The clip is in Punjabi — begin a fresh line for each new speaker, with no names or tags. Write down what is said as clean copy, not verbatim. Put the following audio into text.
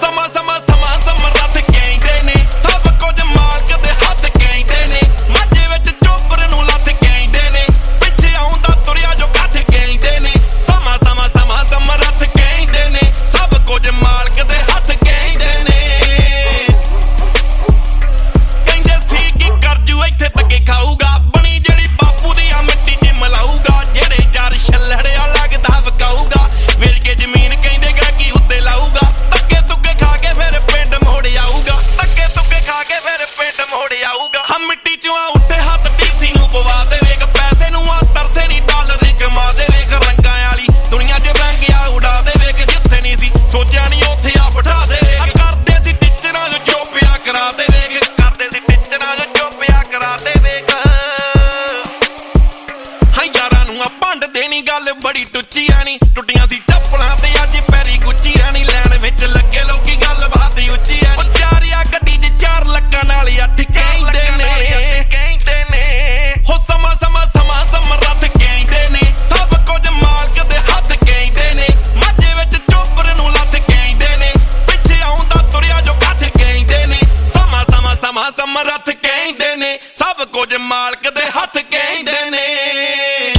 ਸਮਾਂ ਸਮਾਂ ਸਮਾਂ ਸਮਾਂ ਰੱਥ ਕਹਿੰਦੇ ਨੇ ਸਭ ਕੁਝ ਮਾਲਕ ਦੇ ਹੱਥ ਕਹਿੰਦੇ ਨੇ ਮਾਝੇ ਵਿੱਚ ਚੋਬਰ ਨੂੰ ਲੱਥ ਕਹਿੰਦੇ ਨੇ ਪਿੱਛੇ ਆਉਂਦਾ ਤੁਰਿਆ ਜੋ ਕੱਠ ਕਹਿੰਦੇ ਨੇ ਸਮਾਂ ਸਮਾਂ ਸਮਾਂ ਸਮਾਂ ਰੱਥ ਕਹਿੰਦੇ ਨੇ ਸਭ ਕੁਝ ਮਾਲਕ ਦੇ ਹੱਥ ਕਹਿੰਦੇ ਨੇ ਕਹਿੰਦੇ ਸੀ ਕੀ ਕਰਜੂ ਇੱਥੇ ਧੱਕੇ ਖਾਊਗਾ ਬਣੀ ਜਿਹੜੀ ਬਾਪੂ ਦੀ ਆ ਮਿੱਟੀ 'ਚ ਮਿਲਾਊਗਾ ਜਿਹੜੇ ਚਾਰ ਛੱਲੜਿਆ ਲੱਗਦਾ ਵਕਾਊਗਾ ਵੇਚ ਕੇ ਜ਼ਮੀਨ ਕਹਿੰਦੇ ਗਾਕੀ ਉੱਤੇ ਲਾਊਗਾ ਧੱਕੇ ਧੁੱਕੇ ਖਾ ਕੇ ਫਿਰ ਪਿੰਡ ਮੋੜ ਆਊਗਾ ਧੱਕੇ ਧੁੱਕੇ ਖਾ ਕੇ ਫਿਰ ਪਿੰਡ ਮੋੜ ਆਊਗਾ ਹਮ ਮਿੱਟੀ 'ਚੋਂ ਆ ਉੱਤੇ ਹੱਥ ਡੀਸੀ ਨੂੰ ਪਵਾ ਦੇ ਵੇਖ ਪੈਸੇ ਨੂੰ ਆ ਤਰਸੇ ਨਹੀਂ ਡਾਲਰ ਕਮਾ ਦੇ ਵੇਖ ਰੰਗਾਂ ਵਾਲੀ ਦੁਨੀਆ 'ਚ ਰੰਗਿਆ ਉਡਾ ਦੇ ਵੇਖ ਜਿੱਥੇ ਨਹੀਂ ਸੀ ਸੋਚਿਆ ਨਹੀਂ ਉੱਥੇ ਆ ਬਿਠਾ ਦੇ ਕਰਦੇ ਸੀ ਟੀਚਰਾਂ ਨੂੰ ਜੋ ਪਿਆ ਕਰਾ ਦੇ ਵੇਖ ਕਰਦੇ ਸੀ ਟੀਚਰਾਂ ਨੂੰ ਜੋ ਪਿਆ ਕਰਾ ਦੇ ਵੇਖ ਹਾਂ ਯਾਰਾਂ ਨੂੰ ਆ ਭੰਡ ਦੇਣੀ ਗੱਲ ਬੜੀ ਟੁੱਚੀ ਆਣੀ ਟੁੱਟੀਆਂ ਸੀ ਚੱਪਲਾਂ ਤੇ ਅੱਜ ਪੈਰੀ ਗੁੱਚੀਆਂ ਨਹੀਂ ਲੈਣ ਵਿੱਚ ਲੱਗੇ ਲੋਕੀ ਗੱਲ ਬਾਤ ਉੱਚੀ ਆ ਉਹ ਚਾਰਿਆ ਗੱਡੀ 'ਚ 4 ਲੱਕਾਂ ਨਾਲ 8 ਕਹਿੰਦੇ ਨੇ ਹੋ ਸਮਾਂ ਸਮਾਂ ਸਮਾਂ ਸਮਾਂ ਰੱਥ ਕਹਿੰਦੇ ਨੇ ਸਭ ਕੁਝ ਮਾਲਕ ਦੇ ਹੱਥ ਕਹਿੰਦੇ ਨੇ ਮਾਝੇ ਵਿੱਚ ਚੋਬਰ ਨੂੰ ਲੱਥ ਕਹਿੰਦੇ ਨੇ ਪਿੱਛੇ ਆਉਂਦਾ ਤੁਰਿਆ ਜੋ ਕੱਠ ਕਹਿੰਦੇ ਨੇ ਸਮਾਂ ਸਮਾਂ ਸਮਾਂ ਸਮਾਂ ਰੱਥ ਕਹਿੰਦੇ ਨੇ ਸਭ ਕੁਝ ਮਾਲਕ ਦੇ ਹੱਥ ਕਹਿੰਦੇ ਨੇ